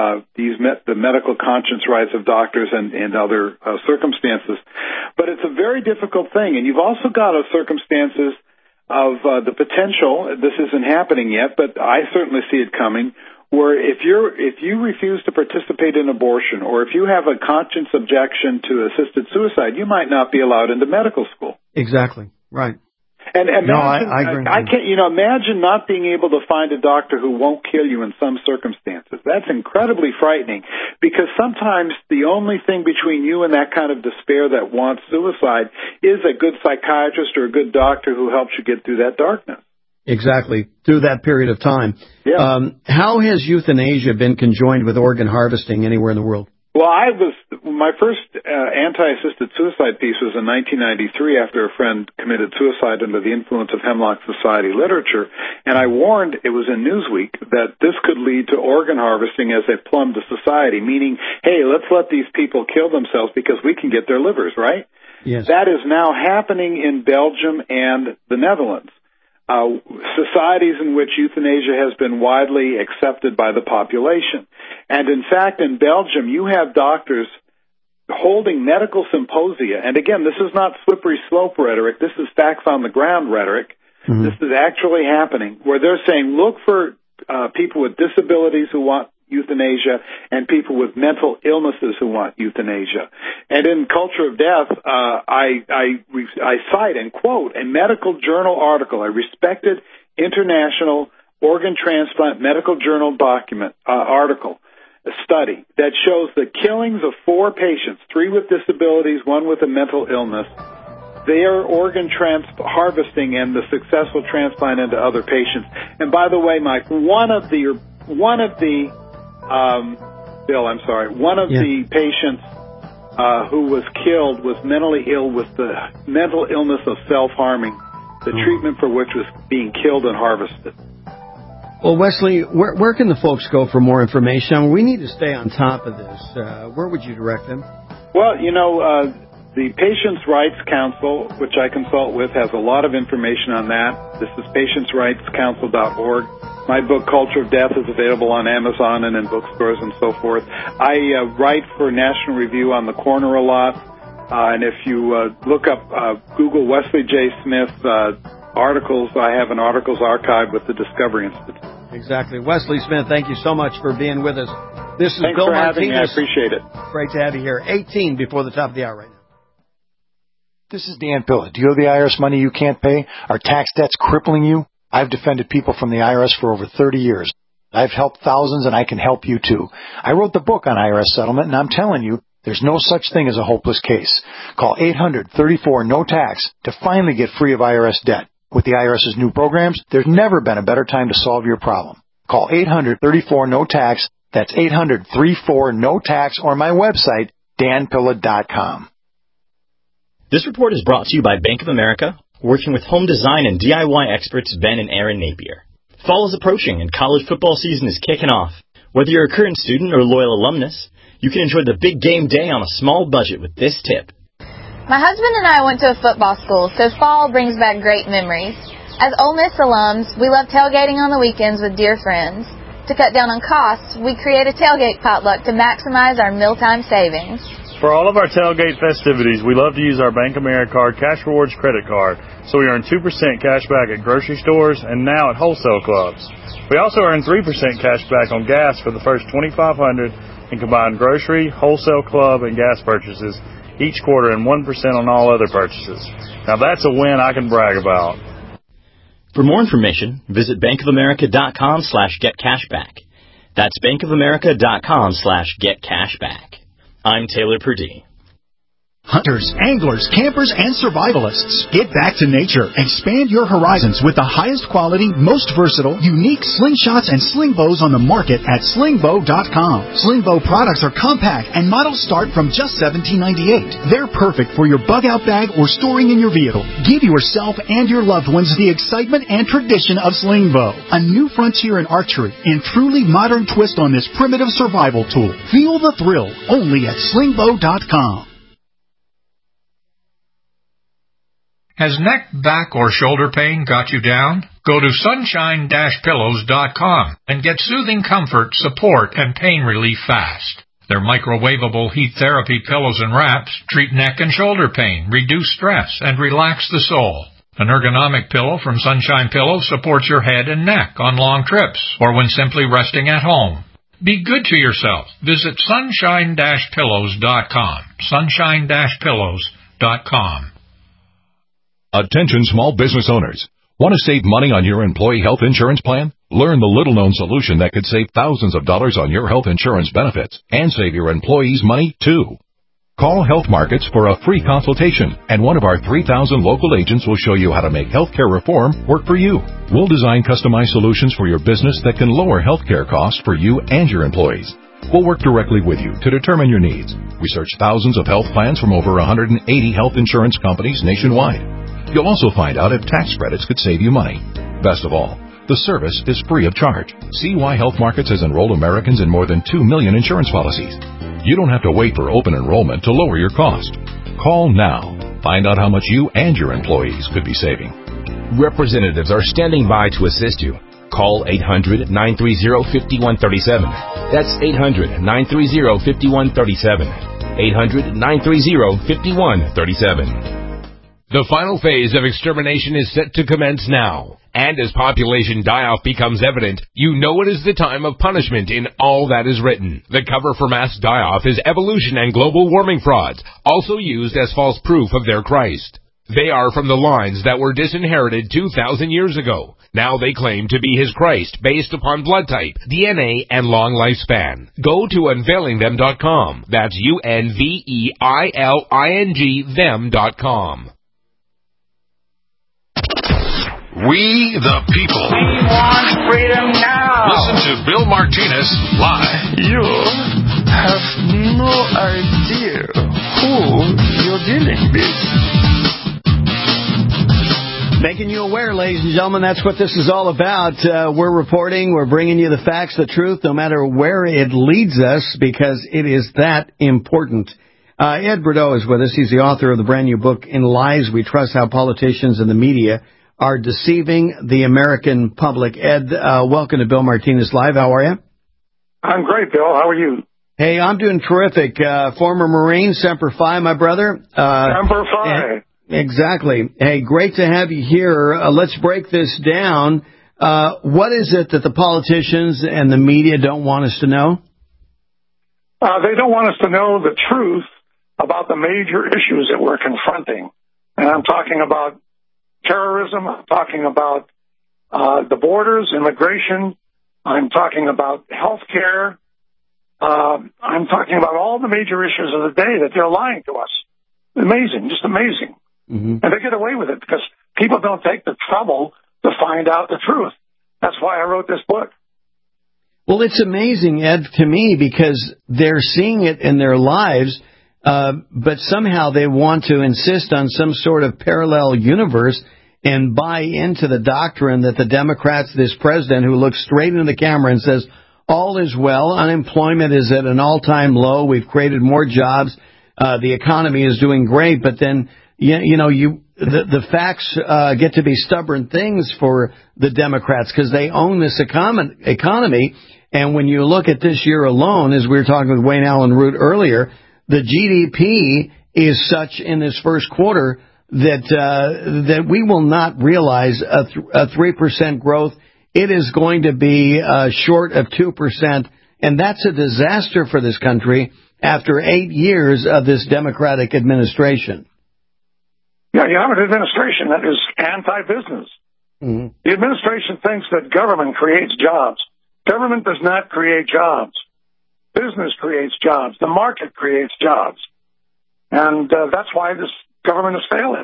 the medical conscience rights of doctors and other circumstances. But it's a very difficult thing. And you've also got circumstances of the potential, this isn't happening yet, but I certainly see it coming, where if you refuse to participate in abortion, or if you have a conscience objection to assisted suicide, you might not be allowed into medical school. Exactly. Right. And imagine, no, I agree. I can't, imagine not being able to find a doctor who won't kill you in some circumstances. That's incredibly frightening, because sometimes the only thing between you and that kind of despair that wants suicide is a good psychiatrist or a good doctor who helps you get through that darkness. Exactly, through that period of time. Yeah. How has euthanasia been conjoined with organ harvesting anywhere in the world? Well, my first anti-assisted suicide piece was in 1993 after a friend committed suicide under the influence of Hemlock Society literature, and I warned, it was in Newsweek, that this could lead to organ harvesting as a plumb to society, meaning, hey, let's let these people kill themselves because we can get their livers, right? Yes. That is now happening in Belgium and the Netherlands. Societies in which euthanasia has been widely accepted by the population. And in fact, in Belgium, you have doctors holding medical symposia. And again, this is not slippery slope rhetoric. This is facts on the ground rhetoric. Mm-hmm. This is actually happening, where they're saying, look for people with disabilities who want euthanasia and people with mental illnesses who want euthanasia. And in Culture of Death, I cite and quote a medical journal article, a respected international organ transplant medical journal article, a study that shows the killings of 4 patients, 3 with disabilities, 1 with a mental illness, their organ harvesting and the successful transplant into other patients. And by the way, Mike, one of the patients who was killed was mentally ill with the mental illness of self-harming, the treatment for which was being killed and harvested. Well, Wesley, where can the folks go for more information? We need to stay on top of this. Where would you direct them? Well, the Patients' Rights Council, which I consult with, has a lot of information on that. This is patientsrightscouncil.org. My book, Culture of Death, is available on Amazon and in bookstores and so forth. I write for National Review on the Corner a lot. And if you look up, Google Wesley J. Smith articles, I have an articles archive with the Discovery Institute. Exactly. Wesley Smith, thank you so much for being with us. This is Thanks Bill for having Martinez. me. I appreciate it. Great to have you here. 18 before the top of the hour right now. This is Dan Pilla. Do you owe the IRS money you can't pay? Are tax debts crippling you? I've defended people from the IRS for over 30 years. I've helped thousands, and I can help you too. I wrote the book on IRS settlement, and I'm telling you, there's no such thing as a hopeless case. Call 800-34-NO-TAX to finally get free of IRS debt. With the IRS's new programs, there's never been a better time to solve your problem. Call 800-34-NO-TAX. That's 800-34-NO-TAX, or my website, danpilla.com. This report is brought to you by Bank of America, working with home design and DIY experts Ben and Aaron Napier. Fall is approaching and college football season is kicking off. Whether you're a current student or loyal alumnus, you can enjoy the big game day on a small budget with this tip. My husband and I went to a football school, so fall brings back great memories. As Ole Miss alums, we love tailgating on the weekends with dear friends. To cut down on costs, we create a tailgate potluck to maximize our mealtime savings. For all of our tailgate festivities, we love to use our Bank of America Cash Rewards credit card, so we earn 2% cash back at grocery stores and now at wholesale clubs. We also earn 3% cash back on gas for the first $2,500 in combined grocery, wholesale club, and gas purchases each quarter, and 1% on all other purchases. Now that's a win I can brag about. For more information, visit bankofamerica.com/getcashback. That's bankofamerica.com/getcashback. I'm Taylor Purdie. Hunters, anglers, campers, and survivalists. Get back to nature. Expand your horizons with the highest quality, most versatile, unique slingshots and sling bows on the market at slingbow.com. Slingbow products are compact and models start from just $17.98. They're perfect for your bug out bag or storing in your vehicle. Give yourself and your loved ones the excitement and tradition of Slingbow, a new frontier in archery and truly modern twist on this primitive survival tool. Feel the thrill only at slingbow.com. Has neck, back, or shoulder pain got you down? Go to sunshine-pillows.com and get soothing comfort, support, and pain relief fast. Their microwavable heat therapy pillows and wraps treat neck and shoulder pain, reduce stress, and relax the soul. An ergonomic pillow from Sunshine Pillows supports your head and neck on long trips or when simply resting at home. Be good to yourself. Visit sunshine-pillows.com. Sunshine-pillows.com. Attention small business owners. Want to save money on your employee health insurance plan? Learn the little-known solution that could save thousands of dollars on your health insurance benefits and save your employees money, too. Call Health Markets for a free consultation, and one of our 3,000 local agents will show you how to make healthcare reform work for you. We'll design customized solutions for your business that can lower healthcare costs for you and your employees. We'll work directly with you to determine your needs. Research thousands of health plans from over 180 health insurance companies nationwide. You'll also find out if tax credits could save you money. Best of all, the service is free of charge. See why Health Markets has enrolled Americans in more than 2 million insurance policies. You don't have to wait for open enrollment to lower your cost. Call now. Find out how much you and your employees could be saving. Representatives are standing by to assist you. Call 800-930-5137. That's 800-930-5137. 800-930-5137. The final phase of extermination is set to commence now. And as population die-off becomes evident, you know it is the time of punishment in all that is written. The cover for mass die-off is evolution and global warming frauds, also used as false proof of their Christ. They are from the lines that were disinherited 2,000 years ago. Now they claim to be his Christ based upon blood type, DNA, and long lifespan. Go to unveilingthem.com. That's UNVEILING them.com. We the people. We want freedom now. Listen to Bill Martinez live. You have no idea who you're dealing with. Making you aware, ladies and gentlemen, that's what this is all about. We're reporting, we're bringing you the facts, the truth, no matter where it leads us, because it is that important. Ed Bordeaux is with us. He's the author of the brand new book, In Lies We Trust, How Politicians and the Media Are Deceiving the American Public. Ed, welcome to Bill Martinez Live. How are you? I'm great, Bill. How are you? Hey, I'm doing terrific. Former Marine, Semper Fi, my brother. Semper Fi. Exactly. Hey, great to have you here. Let's break this down. What is it that the politicians and the media don't want us to know? They don't want us to know the truth about the major issues that we're confronting. And I'm talking about terrorism. I'm talking about the borders, immigration. I'm talking about health care. I'm talking about all the major issues of the day that they're lying to us. Amazing, just amazing. Mm-hmm. And they get away with it because people don't take the trouble to find out the truth. That's why I wrote this book. Well, it's amazing, Ed, to me, because they're seeing it in their lives, but somehow they want to insist on some sort of parallel universe and buy into the doctrine that the Democrats, this president who looks straight into the camera and says, all is well, unemployment is at an all-time low, we've created more jobs, the economy is doing great, but then, the facts get to be stubborn things for the Democrats because they own this economy. And when you look at this year alone, as we were talking with Wayne Allen Root earlier, the GDP is such in this first quarter that we will not realize a 3% growth. It is going to be short of 2%, and that's a disaster for this country after 8 years of this Democratic administration. Yeah, you have an administration that is anti-business. Mm-hmm. The administration thinks that government creates jobs. Government does not create jobs. Business creates jobs. The market creates jobs. And that's why this government is failing.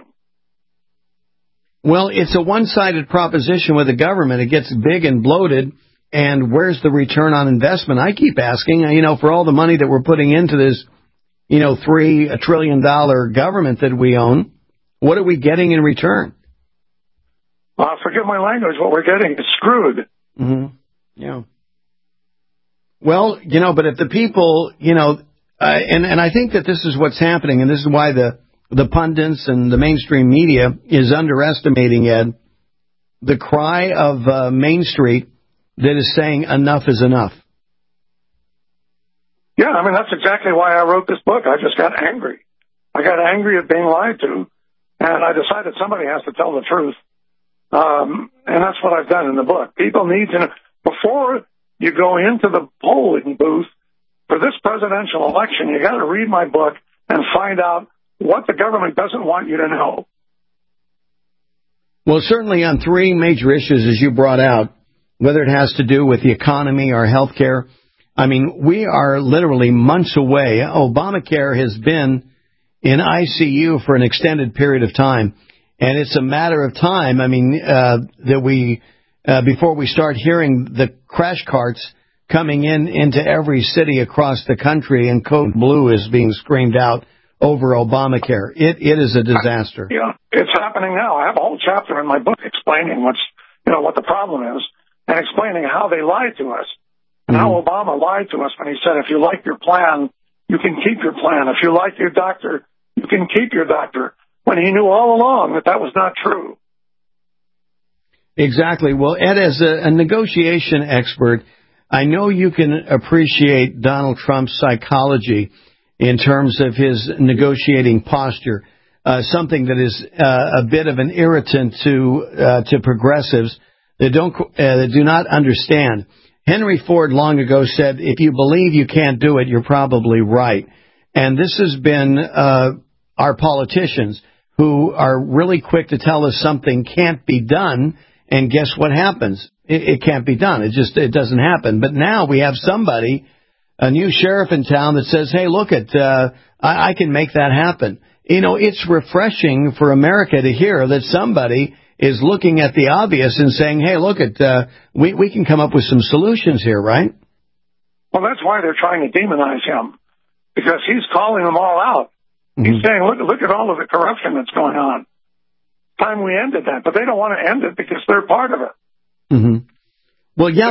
Well, it's a one-sided proposition with the government. It gets big and bloated, and where's the return on investment? I keep asking, for all the money that we're putting into this, $3 trillion government that we own, what are we getting in return? Forgive my language. What we're getting is screwed. Mm-hmm. Yeah. Well, but if the people, and I think that this is what's happening, and this is why the pundits and the mainstream media is underestimating, Ed, the cry of Main Street that is saying enough is enough. Yeah, that's exactly why I wrote this book. I just got angry. I got angry at being lied to. And I decided somebody has to tell the truth. And that's what I've done in the book. People need to know, before you go into the polling booth for this presidential election, you got to read my book and find out what the government doesn't want you to know. Well, certainly on three major issues, as you brought out, whether it has to do with the economy or health care, I mean, we are literally months away. Obamacare has been in ICU for an extended period of time, and it's a matter of time, I mean, that we, before we start hearing the crash carts coming into every city across the country, and code blue is being screamed out over Obamacare. It is a disaster. Yeah, it's happening now. I have a whole chapter in my book explaining what the problem is and explaining how they lied to us and how Obama lied to us when he said, if you like your plan, you can keep your plan. If you like your doctor, you can keep your doctor, when he knew all along that was not true. Exactly. Well, Ed, as a negotiation expert, I know you can appreciate Donald Trump's psychology in terms of his negotiating posture, something that is a bit of an irritant to progressives that do not understand. Henry Ford long ago said, if you believe you can't do it, you're probably right. And this has been our politicians who are really quick to tell us something can't be done, and guess what happens? It can't be done. It doesn't happen. But now we have somebody, a new sheriff in town, that says, hey, look, I can make that happen. You know, it's refreshing for America to hear that somebody is looking at the obvious and saying, hey, look, we can come up with some solutions here, right? Well, that's why they're trying to demonize him, because he's calling them all out. He's saying, look at all of the corruption that's going on. Time we ended that, but they don't want to end it because they're part of it. Well, yeah,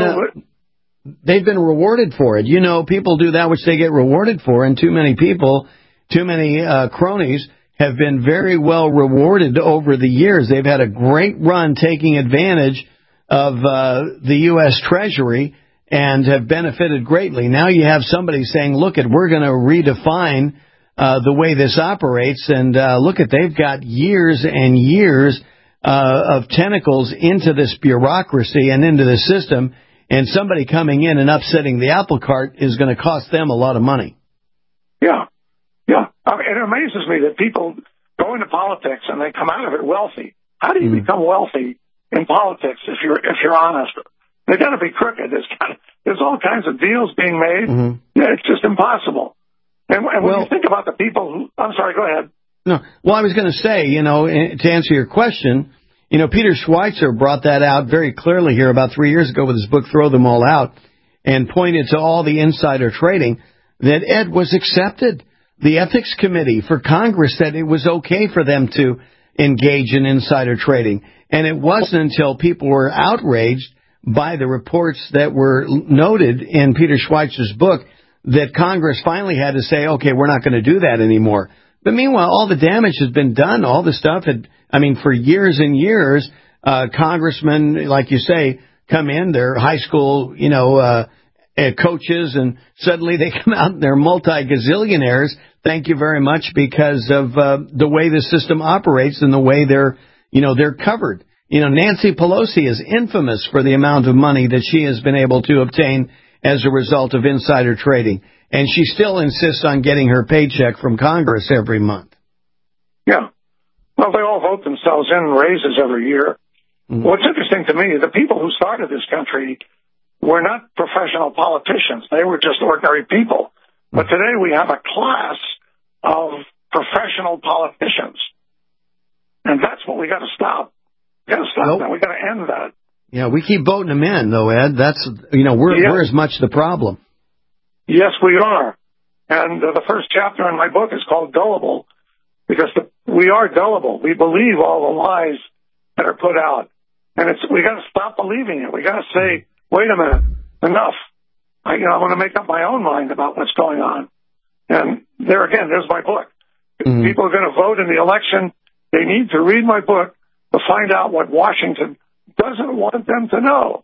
they've been rewarded for it. You know, people do that which they get rewarded for, and too many people, too many cronies have been very well rewarded over the years. They've had a great run taking advantage of the U.S. Treasury and have benefited greatly. Now you have somebody saying, look, we're going to redefine the way this operates, and they've got years and years of tentacles into this bureaucracy and into the system, and somebody coming in and upsetting the apple cart is going to cost them a lot of money. Yeah. I mean, it amazes me that people go into politics and they come out of it wealthy. How do you become wealthy in politics if you're honest? They got to be crooked. There's all kinds of deals being made. Yeah, it's just impossible. And when you think about the people who... I'm sorry, go ahead. No. Well, I was going to say, to answer your question, Peter Schweitzer brought that out very clearly here about 3 years ago with his book, Throw Them All Out, and pointed to all the insider trading that Ed was accepted. The Ethics Committee for Congress said it was okay for them to engage in insider trading. And it wasn't until people were outraged by the reports that were noted in Peter Schweitzer's book that Congress finally had to say, okay, we're not going to do that anymore. But meanwhile, all the damage has been done. All the stuff for years and years, congressmen, like you say, come in, they're high school, coaches, and suddenly they come out and they're multi-gazillionaires. Thank you very much, because of the way the system operates and the way they're covered. Nancy Pelosi is infamous for the amount of money that she has been able to obtain as a result of insider trading. And she still insists on getting her paycheck from Congress every month. Yeah. Well, they all vote themselves in raises every year. What's interesting to me, the people who started this country were not professional politicians. They were just ordinary people. But today we have a class of professional politicians. And that's what we got to stop. We got to stop that. We got to end that. Yeah, we keep voting them in, though, Ed. That's, we're as much the problem. Yes, we are. And the first chapter in my book is called Gullible, because we are gullible. We believe all the lies that are put out. And we got to stop believing it. We got to say, wait a minute, enough. I want to make up my own mind about what's going on. And there's my book. If people are going to vote in the election, they need to read my book to find out what Washington doesn't want them to know.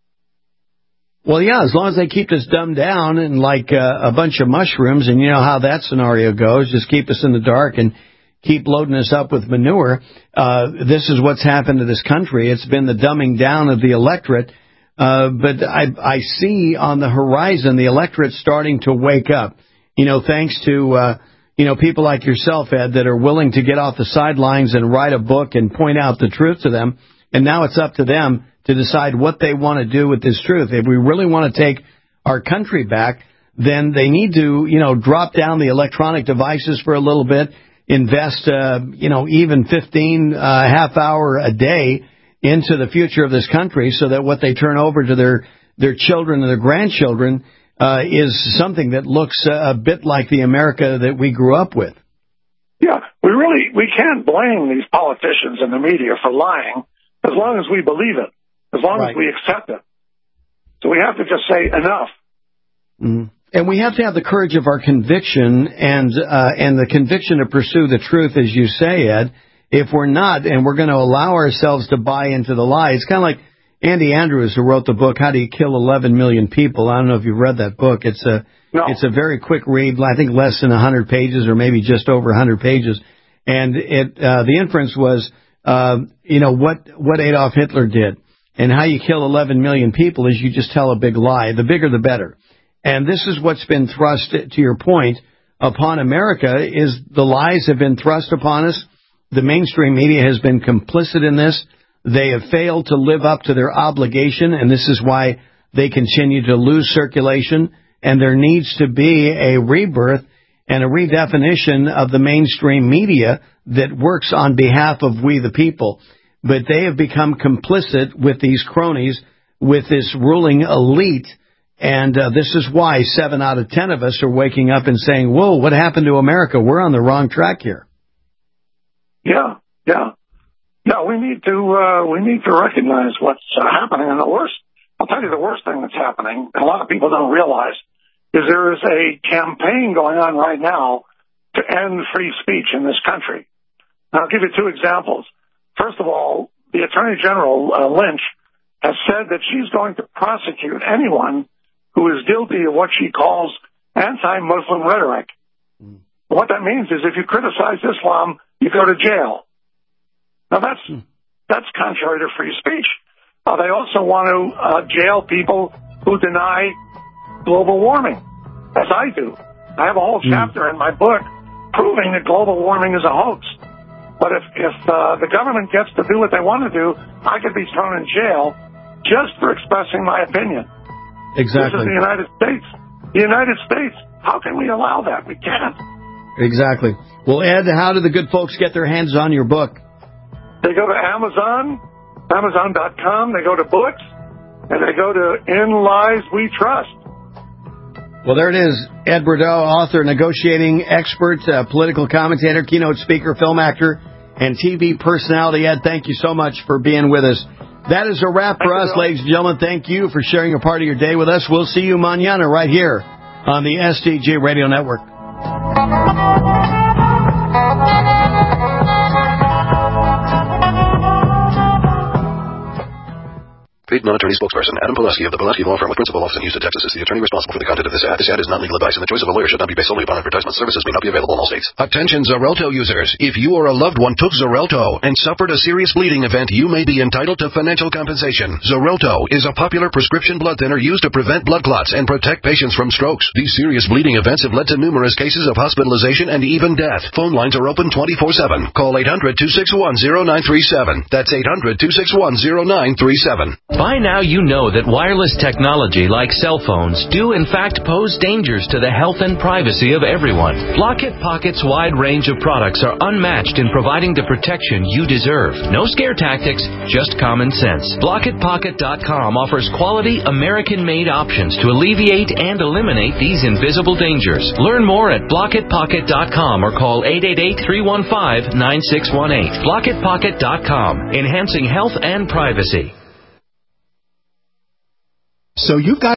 Well, yeah, as long as they keep us dumbed down and like a bunch of mushrooms, and you know how that scenario goes, just keep us in the dark and keep loading us up with manure. This is what's happened to this country. It's been the dumbing down of the electorate. But I see on the horizon the electorate starting to wake up, thanks to, people like yourself, Ed, that are willing to get off the sidelines and write a book and point out the truth to them. And now it's up to them to decide what they want to do with this truth. If we really want to take our country back, then they need to, drop down the electronic devices for a little bit, invest, even 15 half hour a day into the future of this country so that what they turn over to their children and their grandchildren is something that looks a bit like the America that we grew up with. Yeah, we can't blame these politicians and the media for lying as long as we believe it, as long as we accept it. So we have to just say enough. Mm-hmm. And we have to have the courage of our conviction and the conviction to pursue the truth, as you say, Ed. If we're not, and we're going to allow ourselves to buy into the lie, it's kind of like Andy Andrews, who wrote the book, How Do You Kill 11 Million People? I don't know if you've read that book. It's a very quick read, I think less than 100 pages or maybe just over 100 pages. And the inference was, what Adolf Hitler did. And how you kill 11 million people is you just tell a big lie. The bigger, the better. And this is what's been thrust, to your point, upon America, is the lies have been thrust upon us. The mainstream media has been complicit in this. They have failed to live up to their obligation, and this is why they continue to lose circulation. And there needs to be a rebirth and a redefinition of the mainstream media that works on behalf of we the people. But they have become complicit with these cronies, with this ruling elite. And this is why 7 out of 10 of us are waking up and saying, whoa, what happened to America? We're on the wrong track here. Yeah. We need to recognize what's happening. And I'll tell you the worst thing that's happening, a lot of people don't realize, is there is a campaign going on right now to end free speech in this country. And I'll give you 2 examples. First of all, the Attorney General, Lynch, has said that she's going to prosecute anyone who is guilty of what she calls anti-Muslim rhetoric. What that means is if you criticize Islam, you go to jail. Now that's contrary to free speech. They also want to jail people who deny global warming, as I do. I have a whole chapter in my book proving that global warming is a hoax. But if the government gets to do what they want to do, I could be thrown in jail just for expressing my opinion. Exactly. This is the United States. The United States. How can we allow that? We can't. Exactly. Well, Ed, how do the good folks get their hands on your book? They go to Amazon, Amazon.com. They go to books, and they go to In Lies We Trust. Well, there it is. Ed Bordeaux, author, negotiating expert, political commentator, keynote speaker, film actor, and TV personality. Ed, thank you so much for being with us. That is a wrap for us, ladies and gentlemen. Thank you for sharing a part of your day with us. We'll see you mañana right here on the SDG Radio Network. Paid non-attorney spokesperson Adam Pulaski of the Pulaski Law Firm with principal office in Houston, Texas, is the attorney responsible for the content of this ad. This ad is not legal advice, and the choice of a lawyer should not be based solely upon advertisement. Services may not be available in all states. Attention Xarelto users. If you or a loved one took Xarelto and suffered a serious bleeding event, you may be entitled to financial compensation. Xarelto is a popular prescription blood thinner used to prevent blood clots and protect patients from strokes. These serious bleeding events have led to numerous cases of hospitalization and even death. Phone lines are open 24/7. Call 800-261-0937. That's 800-261-0937. By now you know that wireless technology like cell phones do in fact pose dangers to the health and privacy of everyone. Blockit Pocket's wide range of products are unmatched in providing the protection you deserve. No scare tactics, just common sense. BlockitPocket.com offers quality American-made options to alleviate and eliminate these invisible dangers. Learn more at BlockitPocket.com or call 888-315-9618. BlockitPocket.com, enhancing health and privacy. So you've got